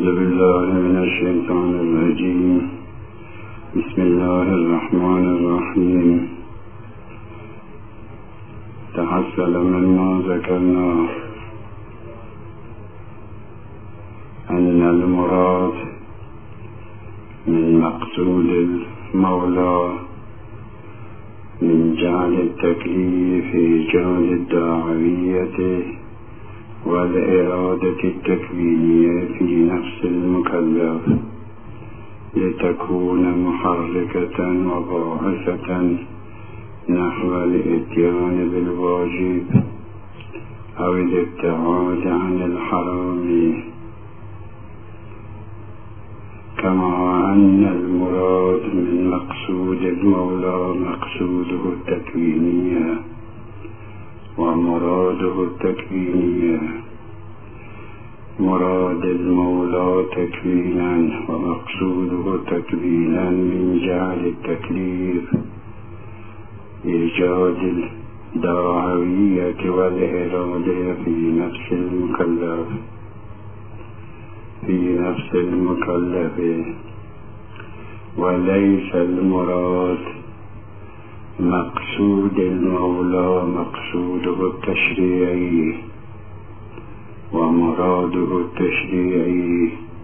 أعوذ بالله من الشيطان الرجيم. بسم الله الرحمن الرحيم. تحصل مما ذكرناه أن المراد من مقصود المولى من جعل التكليف إيجاد الداعية والإرادة التكوينية في نفس المكلف لتكون محركة وباعثة نحو الإتيان بالواجب أو الابتعاد عن الحرام، كما أن المراد من مقصود المولى مقصوده التكوينية ومراده التكوينية. مراد المولى تكوينا ومقصوده تكوينا من جعل التكليف إيجاد الداعية والإرادة في نفس المكلف، وليس المراد مقصود المولى مقصوده التشريعي ومراده التشريعي،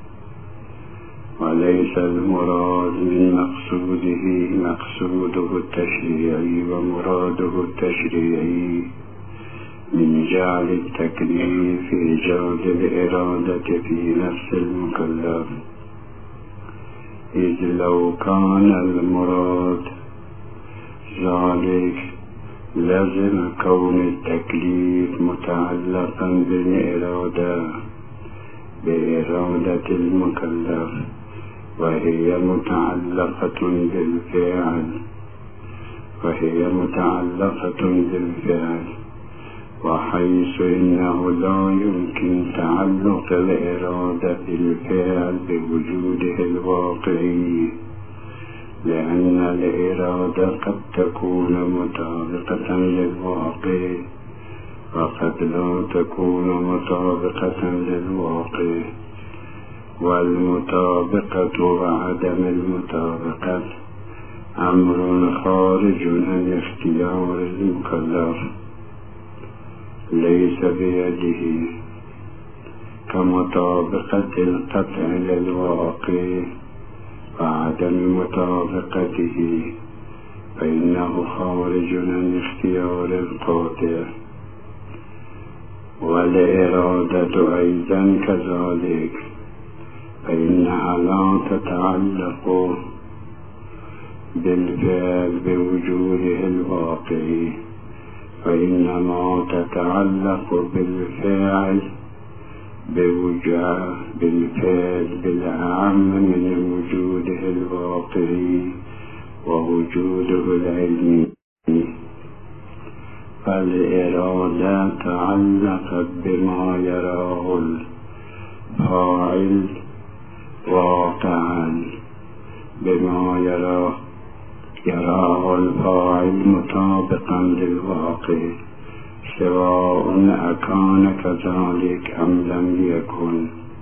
وليس المراد من مقصوده مقصوده التشريعي ومراده التشريعي من جعل التكليف إيجاد الإرادة في نفس المكلف، إذ لو كان المراد ذلك لازم كون التكليف متعلقا بإرادة المكلف، وهي متعلقة بالفعل، وحيث إنه لا يمكن تعلق الإرادة بالفعل بوجوده الواقعي، لأن الإرادة قد تكون مطابقة للواقع وقد لا تكون مطابقة للواقع، والمطابقة وعدم المطابقة أمر خارج عن اختيار المكلف ليس بيده، كمطابقة القطع للواقع وعدم مطابقته فإنه خارج عن اختيار القاطع، والإرادة أيضا كذلك، فإنها لا تتعلق بالفعل بوجوده الواقعي، فإنما تتعلق بالفعل بالأعم من وجوده الواقعي ووجوده العلمي. فالإرادة تعلقت بما يراه الفاعل واقعا، بما يراه الفاعل مطابقا للواقع، سواء أكان كذلك أم لم يكن.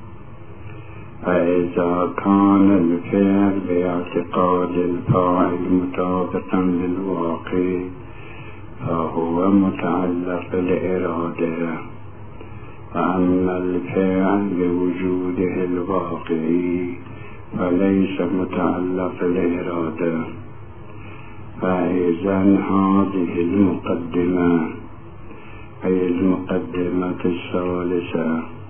فإذا كان الفعل باعتقاد الفاعل مطابقا للواقع فهو متعلق الإرادة، وأما الفعل بوجوده الواقعي فليس متعلق الإرادة. فإذا هذه المقدمة أي المقدمة الثالثة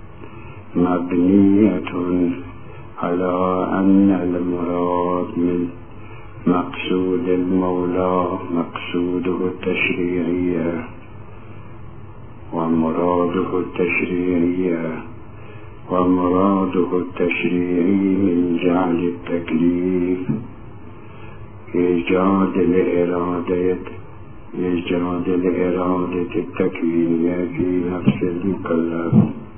مبنية على أن المراد من مقصود المولى مقصوده التشريعية ومراده التشريعي من جعل التكليف إيجاد الإرادة التكوينية في نفس المكلف.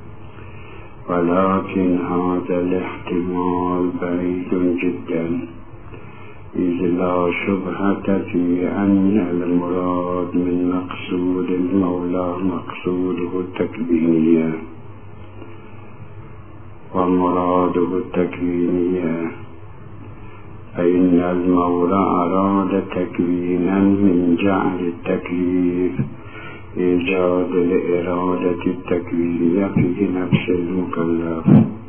ولكن هذا الاحتمال بعيد جدا، إذ لا شبهة في أن المراد من مقصود المولى مقصوده التكوينية ومراده التكوينية، فإن المولى أراد تكوينا من جعل التكليف إيجاد الإرادة التكوينية في نفس المكلف.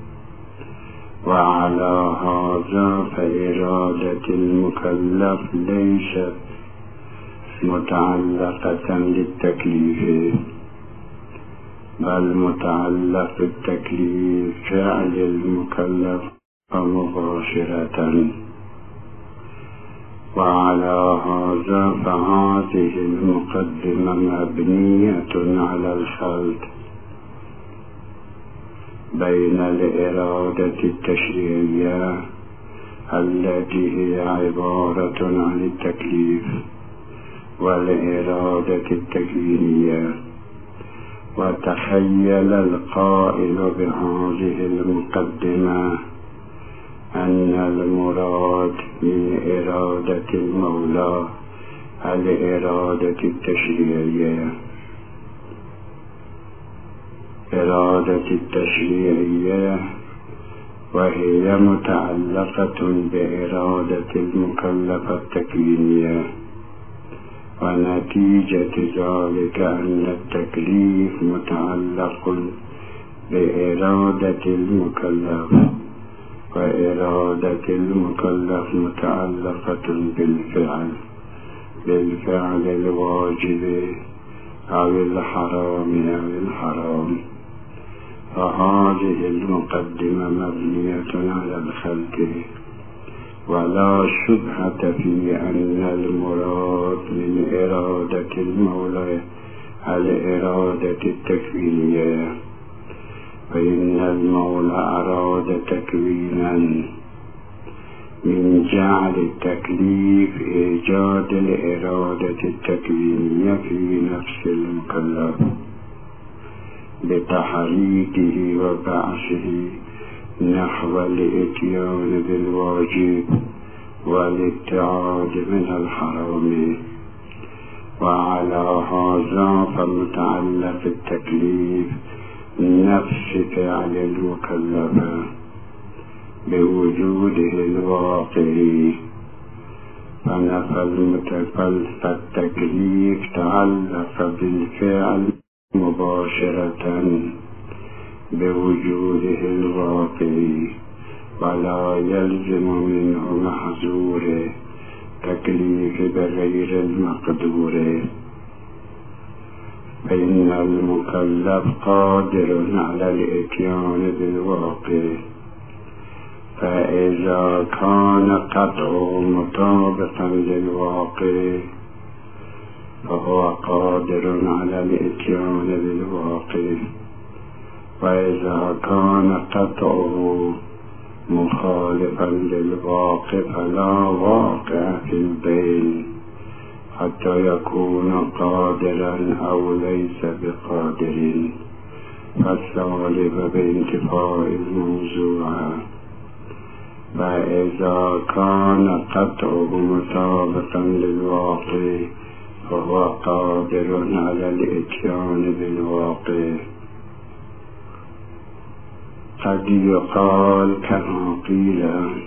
وعلى هذا فإرادة المكلف ليست متعلقة بالتكليف، بل متعلق بالتكليف فعل المكلف مباشرة. وعلى هذا فهذه المقدمة مبنية على الخلط بين الإرادة التشريعية التي هي عبارة عن التكليف والإرادة التكوينية. وتخيل القائل بهذه المقدمة أن المراد من إرادة المولى الإرادة التشريعية. إرادة التشريعية وهي متعلقة بإرادة المكلف التكوينية، ونتيجة ذلك أن التكليف متعلق بإرادة المكلف، وإرادة المكلف متعلقة بالفعل الواجب أو الحرام. فهذه المقدمة مبنية على الخلق، ولا شبهة في أن المراد من إرادة المولى الإرادة التكوينية، فإن المولى أراد تكوينا من جعل التكليف إيجاد الإرادة التكوينية في نفس المكلف بتحريكه وبعثه نحو الإتيان بالواجب والابتعاد من الحرام. وعلى هذا فمتعلق التكليف نفس فعل المكلف بوجوده الواقعي، فالتكليف تعلق بالفعل مباشرة بوجوده الواقعي، ولا يلزم منه محظور تكليف بغير المقدور، فإن المكلف قادر على الإتيان بالواقع، فإذا كان قطعه مطابقا للواقع فهو قادر على الإتيان بالواقع، وإذا كان قطعه مخالفا للواقع فلا واقع في البين حتى يكون قادرا أو ليس بقادر، فالسالب بانتفاء الموضوع. فإذا كان قطعه مطابقا للواقع فهو قادر على الإتيان بالواقع. قد يقال كما قيل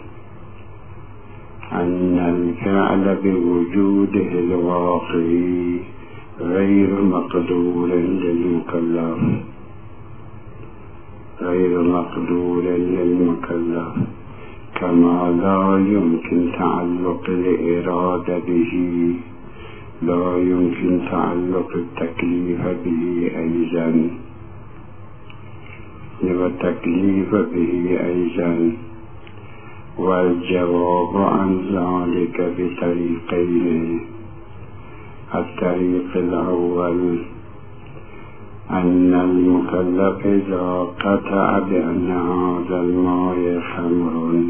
أن الفعل بوجوده الواقعي غير مقدور للمكلف، كما لا يمكن تعلق الإرادة به، لا يمكن تعلق التكليف به أيضا. والجواب عن ذلك بطريقين. الطريق الأول أن المكلف إذا قطع بأن هذا الماء خمر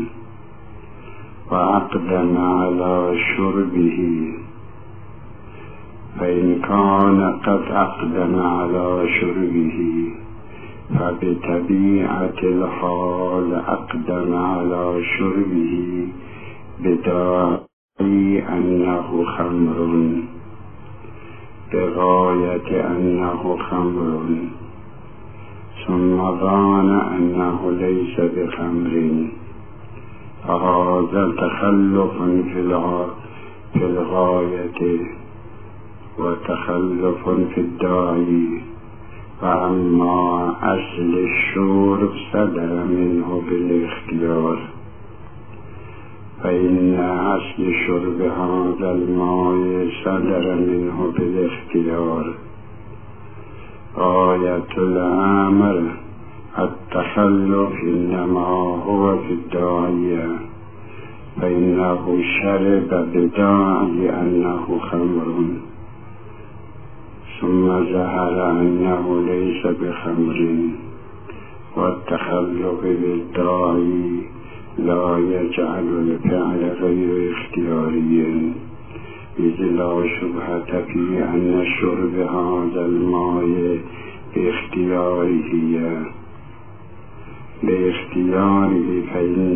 وأقدم على شربه، فإن كان قد أقدم على شربه فبطبيعة الحال أقدم على شربه بداعي أنه خمر، بغاية أنه خمر، ثم ظن أنه ليس بخمر، فهذا تخلف في الغاية وتخلف في الداعي. فأما أصل الشرب صدر منه بالاختيار، فإن أصل شرب هذا الماء صدر منه بالاختيار. غاية الأمر التخلف إنما هو في الداعية، فإنه شرب بداعي أنه خمر، ثم ظهر أنه ليس بخمر. والتخلف بالداعي لا يجعل الفعل غير اختياري، إذ لا شبهة في أن شرب هذا الماء باختياره،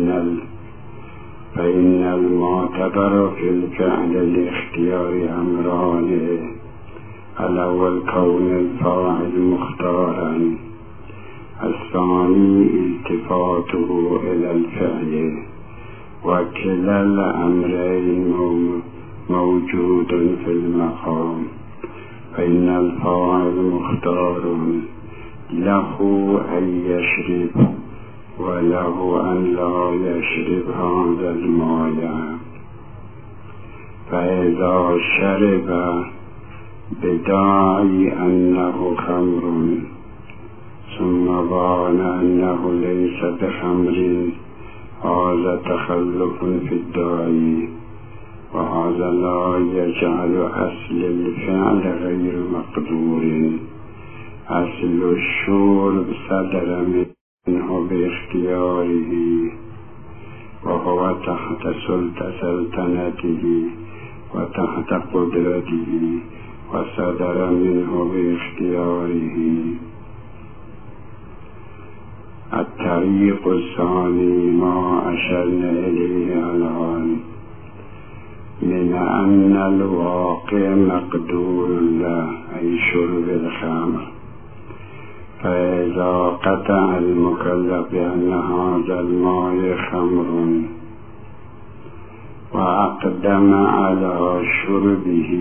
فإن المعتبر في الفعل الاختيار أمران: الأول كون الفاعل مختارا، الثاني التفاته إلى الفعل، وكلا الأمرين موجود في المقام. فإن الفاعل مختار، له أن يشرب وله أن لا يشرب هذا الماء. فإذا شرب بداعي أنه خمر ثم بان أنه ليس بخمر، هذا تخلف في الداعي، وهذا لا يجعل أصل الفعل غير مقدور. أصل الشرب صدر منه باختياره، وهو تحت سلطنته وتحت قدرته، وصدر منه باختياره. الطريق الثاني ما أشرنا إليه الآن من أن الواقع مقدور له، أي شرب الخمر. فإذا قطع المكلف بأن هذا الماء خمر وأقدم على شربه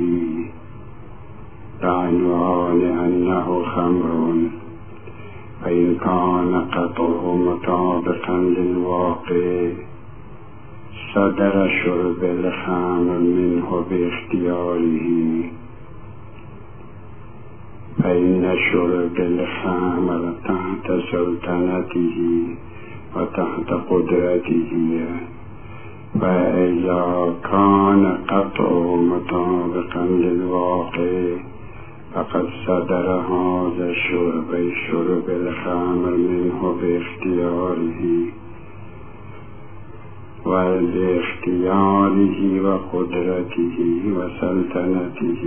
بعنوان أنه خمر، فإن كان قطعه مطابقا للواقع صدر شرب الخمر منه باختياره. فإن شرب الخمر تحت سلطنته وتحت قدرته، فإذا كان قطعه مطابقا للواقع فقد صدر هذا شرب الخمر منه باختياره وقدرته وسلطنته.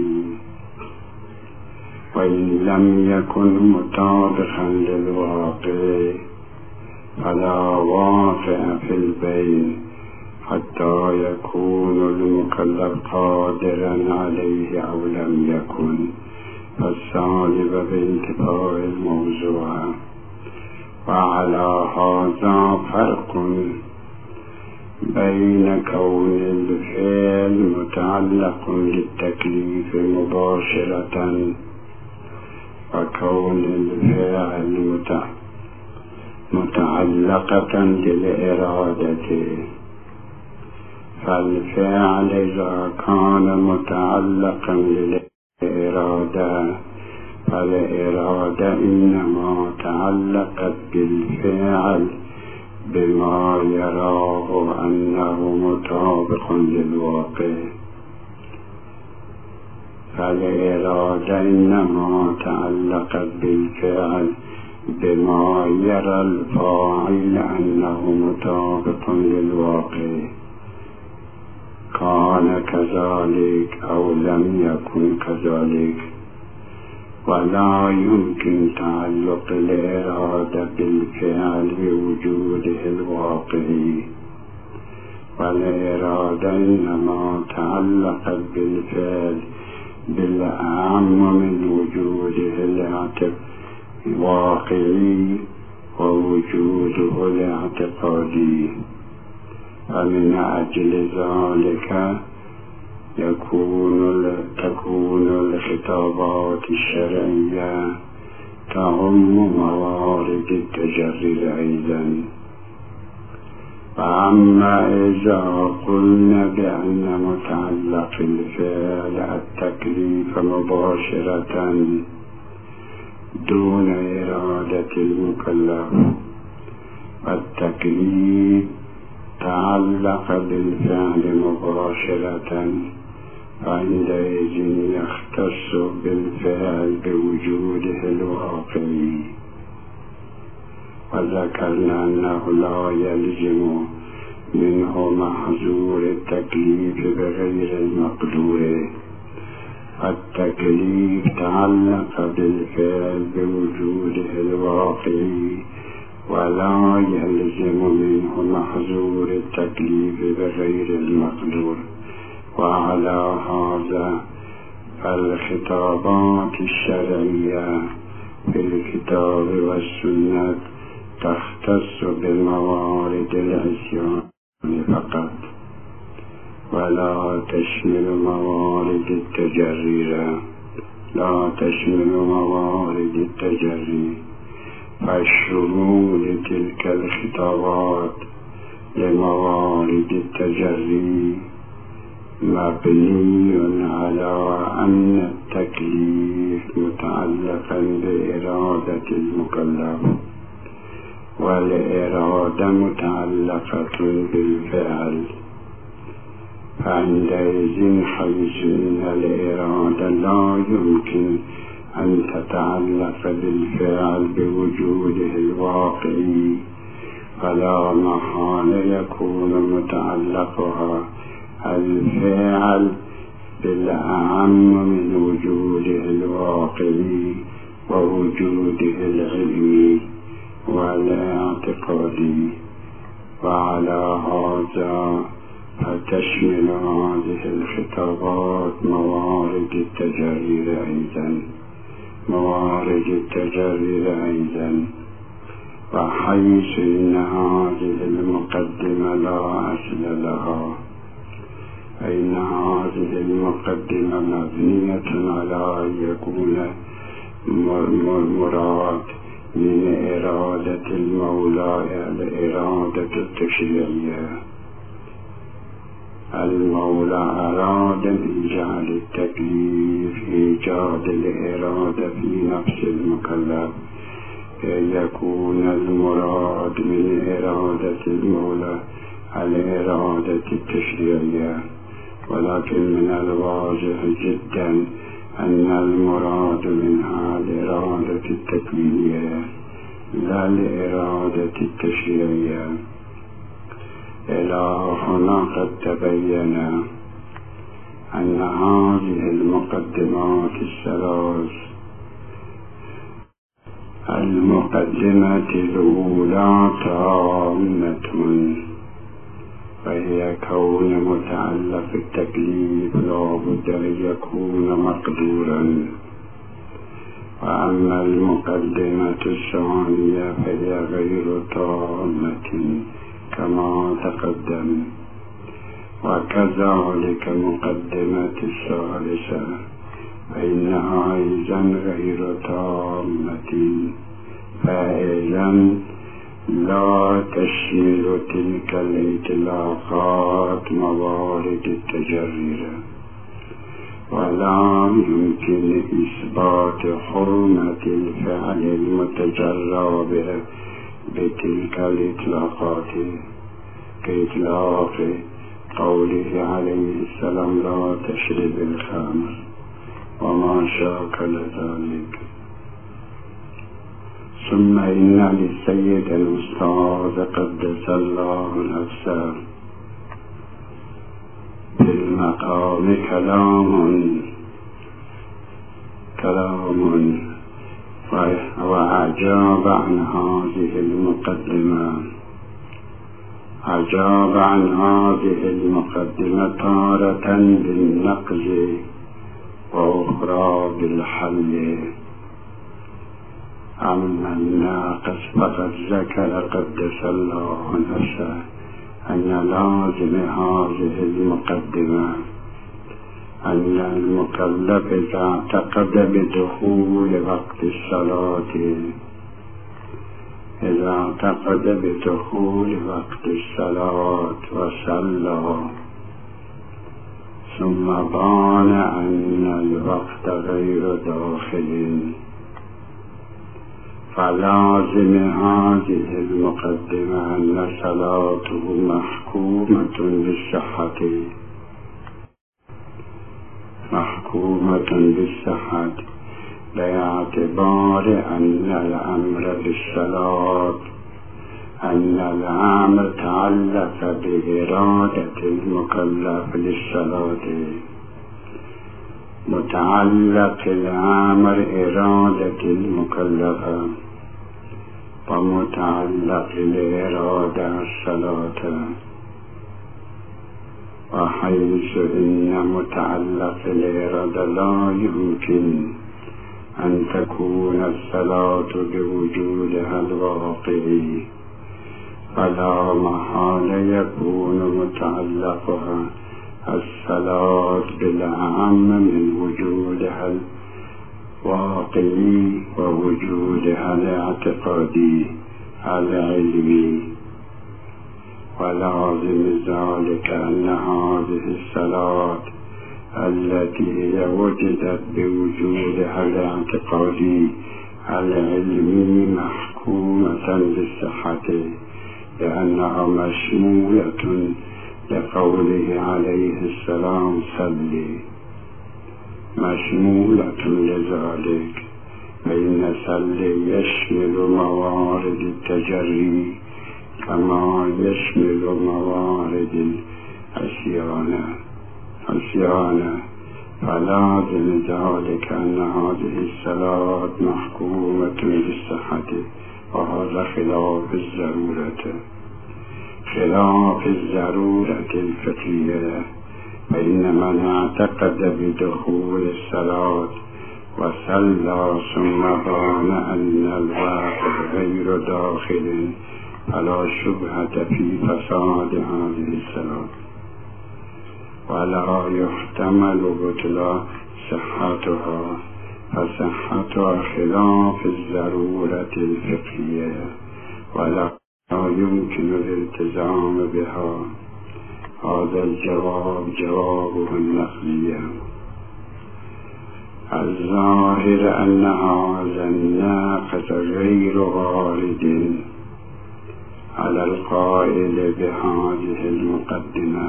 وإن لم يكن مطابقا للواقع فلا واقع في البين حتى يكون المكلف قادرا عليه أو لم يكن، فالسالب بانتفاع الموضوع. وعلى هذا فرق بين كون الفعل متعلق للتكليف مباشرة وكون الفعل متعلقة للإرادة. فالفعل إذا كان متعلقا للإرادة فالإرادة إنما تعلقت بالفعل بما يراه أنه مطابق للواقع. فالإرادة إنما تعلقت بالفعل بما يرى الفاعل أنه مطابق للواقع، كان كذلك أو لم يكن كذلك. ولا يمكن تعلق الإرادة بالفعل بوجوده الواقعي، والإرادة إنما تعلقت بالفعل بالأعم من وجوده الواقعي ووجوده الاعتقادي. ومن أجل ذلك تكون الخطابات الشرعية تعم موارد التجرد أيضا. فأما إذا قلنا بأن متعلق الفعل التكليف مباشرة دون إرادة المكلف، والتكليف تعلق بالفعل مباشرة، فعندئذ يختص بالفعل بوجوده الواقعي. وذكرنا أنه لا يلزم منه محظور التكليف بغير المقدور. التكليف تعلق بالفعل بوجوده الواقعي، ولا يلزم منه محظور التكليف بغير المقدور. وعلى هذا فالخطابات الشرعية في الكتاب والسنة تختص بموارد العصيان فقط، ولا تشمل موارد التجري. فالشمول تلك الخطابات لموارد التجري مبني على أن التكليف متعلقا بإرادة المكلف، والإرادة متعلقة بالفعل. فعندئذ حيث أن الإرادة لا يمكن أن تتعلق بالفعل بوجوده الواقعي، فلا محالة يكون متعلقها الفعل بالأعم من وجوده الواقعي ووجوده العلمي والاعتقادي. وعلى هذا فتشمل هذه الخطابات موارد التجرد أيضا. وحيث إن هذه المقدمة لا أصل لها، فإن هذه المقدمة مبنية على أن يكون المراد من إرادة المولى الإرادة التشريعية. المولى أراد بجعل التكليف إيجاد الإرادة في نفس المكلف، كي يكون المراد من إرادة المولى الإرادة التشريعية. ولكن من الواضح جدا أن المراد منها الإرادة التكوينية لا الإرادة التشريعية. إلى هنا قد تبين أن هذه المقدمات الثلاث، المقدمة الأولى تامة، وهي كون متعلق التكليف لا بد أن يكون مقدورا. وأما المقدمة الثانية فهي غير تامة كما تقدم. وكذلك مقدمة الثالثة فإنها أيضا غير تامة، فإذا لا تشمل تلك الإطلاقات موارد التجرد، ولا يمكن إثبات حرمة الفعل المتجرى بتلك الإطلاقات كإطلاق قوله عليه السلام لا تشرب الخمر وما شاكل ذلك. ثم إن للسيد الأستاذ قدس الله نفسه في المقام كلام وأجاب عن هذه المقدمة. أجاب عن هذه المقدمة تارة بالنقد وأخرى بالحل. أمنا قد ذكر قدس الله نفسه أن لازم هذه المقدمة أن المكلف إذا اعتقد بدخول وقت الصلاة وصلى ثم بان أن الوقت غير داخل فلازم هذه المقدمة أن صلاته محكومة بالصحة باعتبار أن الأمر بالصلاة أن الأمر تعلق بإرادة المكلف للصلاة متعلق الأمر إرادة المكلفة ومتعلق الإرادة الصلاة وحيث إن متعلق الإرادة لا يمكن أن تكون الصلاة بوجودها الواقعي فلا محال يكون متعلقها الصلاة بالأهم من وجودها الواقعي ووجودها الاعتقادي العلمي ولازم ذلك أن هذه الصلاة التي هي وجدت بوجودها الاعتقادي العلمي محكومة بالصحة لأنها مشمولة لقوله عليه السلام صلي مشمولة لذلك فإن صلي يشمل موارد التجري كما يشمل موارد العصيانة فلازم ذلك أن هذه الصلاة محكومة بالصحة وهذا خلاف الضرورة الفقهية فإن من اعتقد بدخول الصلاة وصلى ثم بان أن الوقت غير داخل فلا شبهة في فساد هذه الصلاة ولا يحتمل بطلان صحتها فصحتها خلاف الضرورة الفقهية ولا يمكن الالتزام بها هذا الجواب جوابه النقلية الظاهر أن هذا الناقص غير وارد على القائل بهذه المقدمة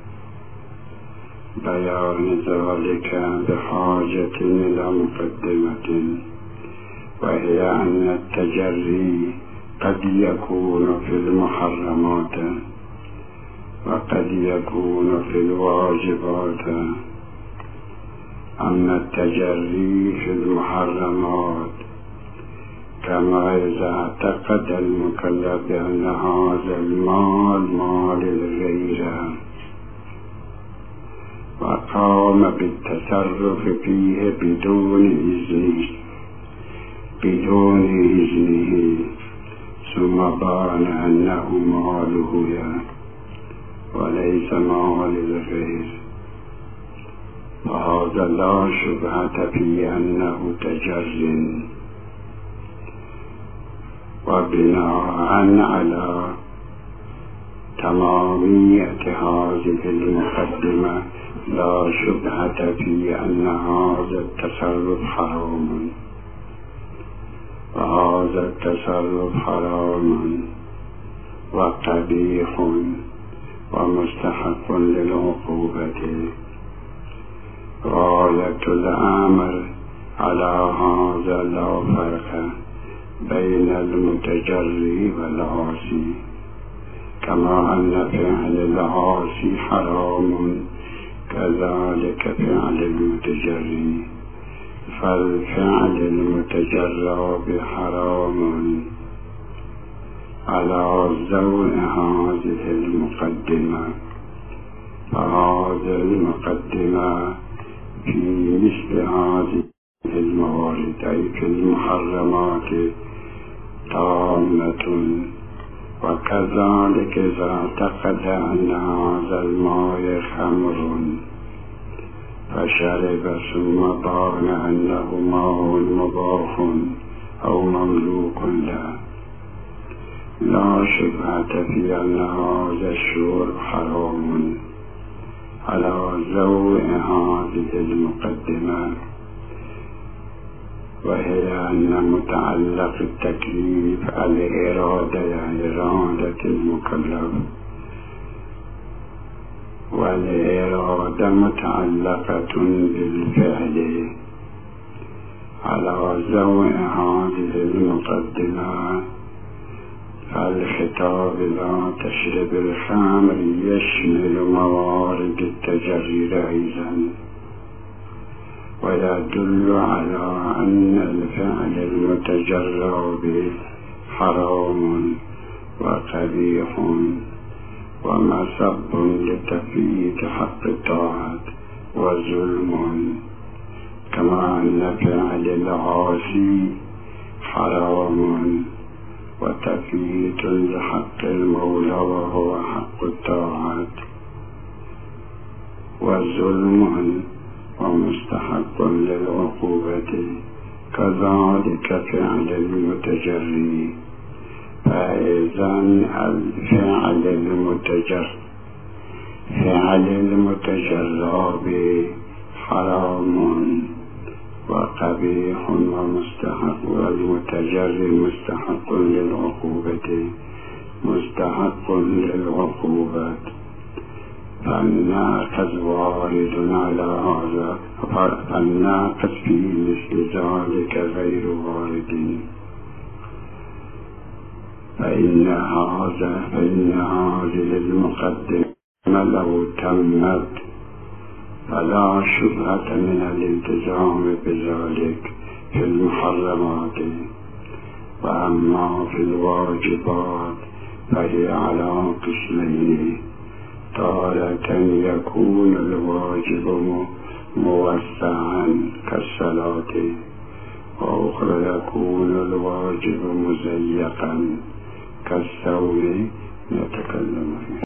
بيان ذلك بحاجة إلى مقدمة وهي أن التجري قد يكون في المحرمات وقد يكون في الواجبات أما التجري في المحرمات كما إذا اعتقد المكلف بأن هذا المال مال الغير وقام بالتصرف فيه بدون إذنه ثم بان أنه ماله وليس مال الغير وهذا لا شبهة في أنه تجر وبناء على تمامية هذه المقدمة لا شبهة في أن هذا التصرف حرام وهذا التصرف حرام وقبيح ومستحق للعقوبة غاية الأمر على هذا لا فرق بين المتجري والعاصي كما أن فعل العاصي حرام كذلك فعل المتجري فالفعل المتجرى بحرام على ضوء هذه المقدمة فهذه المقدمة في مثل هذه الموارد أي في المحرمات طامة. وكذلك إذا اعتقد أن هذا الماء خمر فشرب ثم ظن أنه ماء مباح أو مملوك له، لا شبهة في أن هذا الشرب حرام على ضوء هذه المقدمة، وهي أن متعلق التكليف الإرادة يعني إرادة المكلف، والإرادة متعلقة بالفعل على ضوء هذه المقدمة. فالخطاب لا تشرب الخمر يشمل موارد التجرير أيضا، ويدل على أن الفعل المتجرى به حرام وقبيح ومسب لتفييت حق الطاعة وظلم، كما أن فعل العاصي حرام وتفييت لحق المولى وهو حق الطاعة وظلم ومستحق للعقوبة، كذلك فعل المتجري. فإذا الفعل المتجرى به حرام وقبيح ومستحق، والمتجري مستحق للعقوبة، فالناقض وارد على هذا، فالناقض في مثل ذلك غير وارد. فإن هذه المقدمة لو تمت فلا شبهة من الالتزام بذلك في المحرمات. وأما في الواجبات فهي على قسمين: تارة يكون الواجب موسعا كالصلاة، وأخرى يكون الواجب مزيقا كالصوم. نتكلم فيه.